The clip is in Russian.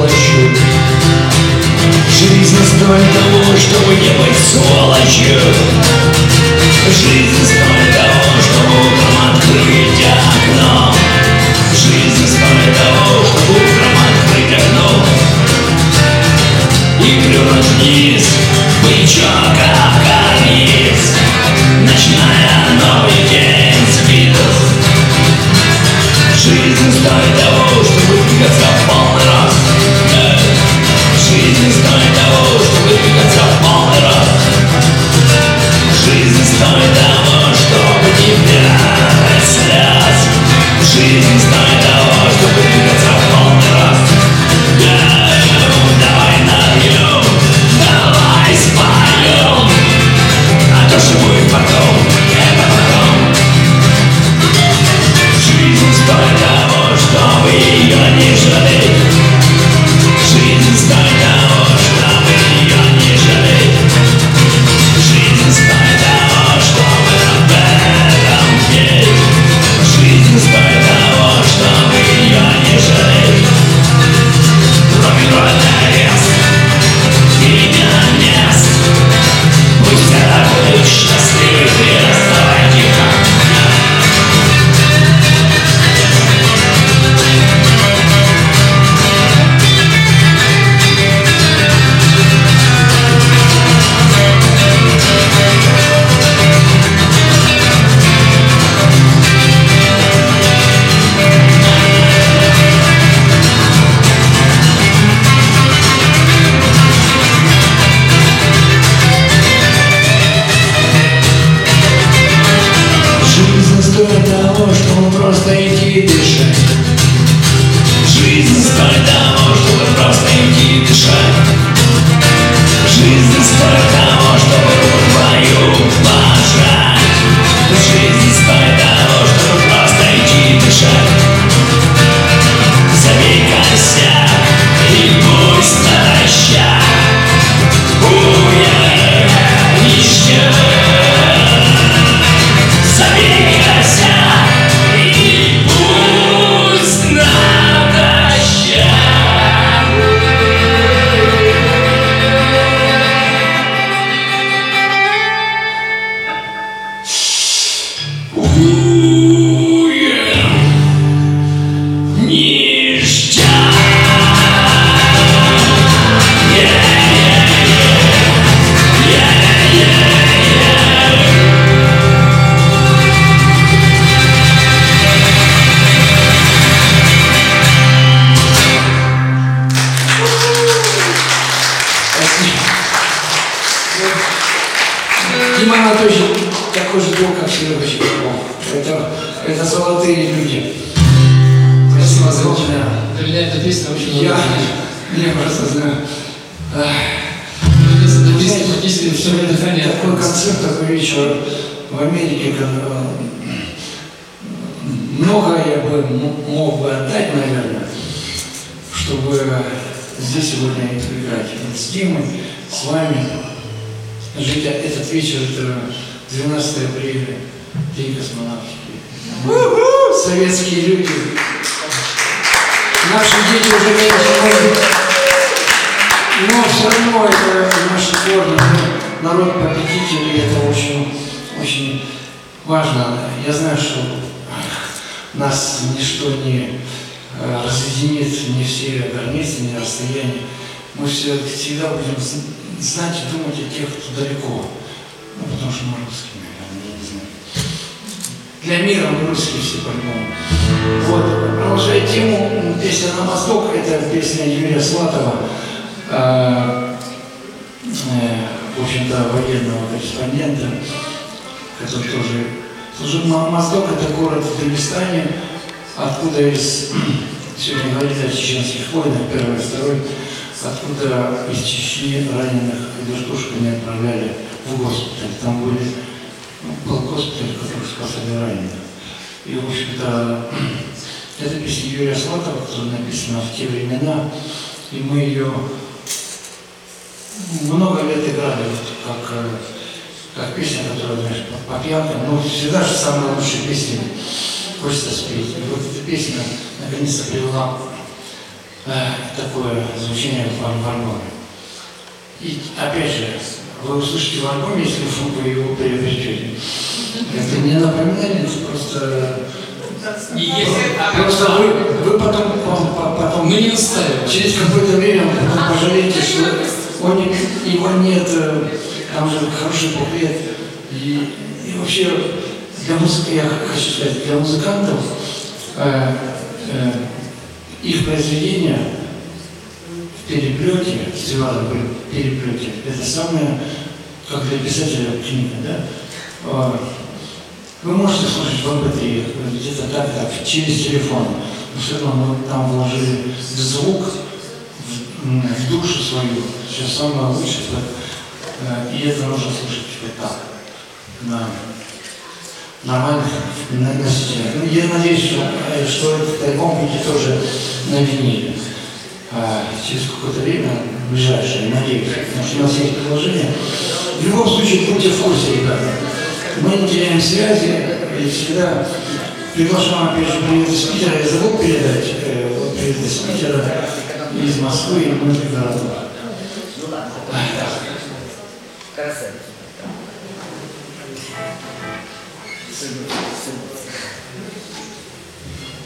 сволочью. Жизнь стоит того, чтобы не быть сволочью. Жизнь стоит того, чтобы утром открыть окно. Жизнь стоит того, чтобы утром открыть окно и плюнуть вниз, бычок об карниз, начиная новый день с виду. Жизнь стоит того, чтобы двигаться в полный рост. Жизнь стоит того, чтобы двигаться в полный рост. Жизнь стоит того, чтобы не прятать слез. Жизнь стоит того, чтобы двигаться в полный рост. Давай набьем, давай споем, а то, что будет потом, это потом. Жизнь стоит того, чтобы ее не жалеть. Жизнь стоит того, чтобы ее не жалеть. Жизнь стоит того, чтобы об этом петь. Жизнь стоит того, чтобы ее не жалеть. Рок-н-ролльный арест, перемена мест. Пусть это будет счастливый крест. Давай тихо. Чтобы просто идти и дышать. Жизнь стоит того, чтобы просто идти и дышать. Жизнь стоит того, чтобы руку твою пожать. Жизнь стоит того, чтобы просто идти и дышать. Забей косяк и пусть натощак уезжай. Забей косяк и пусть натощак. Ништяк. Дима Анатольевич такой же друг, как Серега Щербаков. Это золотые люди. Спасибо за это. Для меня эта песня очень важна. Я просто знаю. Эта песня практически все время дыхание. Такой концерт, такой вечер в Америке, много я бы мог бы отдать, наверное, чтобы здесь сегодня играть. Вот с Димой, с вами. Жить этот вечер, это 12 апреля, День космонавтики. Советские люди. Наши дети уже меньше, но все равно это наши корни. Народ победителей, это очень, очень важно. Я знаю, что нас ничто не разъединит, не все границы, не расстояния. Мы всегда будем знать и думать о тех, кто далеко. Ну, потому что мы русские, наверное, я не знаю. Для мира мы русские все по-любому. Вот, продолжая тему, песня «На восток» — это песня Юрия Слатова, в общем-то, военного корреспондента, который тоже служил. Моздок — это город в Дагестане, откуда сегодня говорили о чеченских войнах, первый и второй, откуда из Чечни раненых вертушками отправляли в госпиталь. Там был госпиталь, который спасали раненых. И, в общем-то, это песня Юрия Слатова, которая написана в те времена, и мы ее много лет играли, как песня, которая, знаешь, по пьянкам, но всегда же самые лучшие песни хочется спеть. И вот эта песня наконец-то привела такое звучание в альбоме. И опять же, вы услышите в альбоме, если вы его приобретете. Это не напоминание, просто... Просто вы потом Мы не устаем. через какое-то время потом пожалеете, что его нет, там же хороший буклет. И вообще для музыки, я хочу сказать, для музыкантов их произведения в переплете, в переплете, это самое, как для писателя книга, да? Вы можете слушать в MP3, где-то так, через телефон, но все равно мы там вложили звук в душу свою, все самое лучшее, и это нужно слушать вот так, на нормальных носителях. Ну, я надеюсь, что этот альбом будет тоже на виниле. Через какое-то время, ближайшее, надеюсь, потому что у нас есть предложение. В любом случае, будьте в курсе, ребята. Мы не теряем связи, и всегда приглашаем, опять же, привет из Питера. Я забыл передать привет из Питера, из Москвы и многих городов.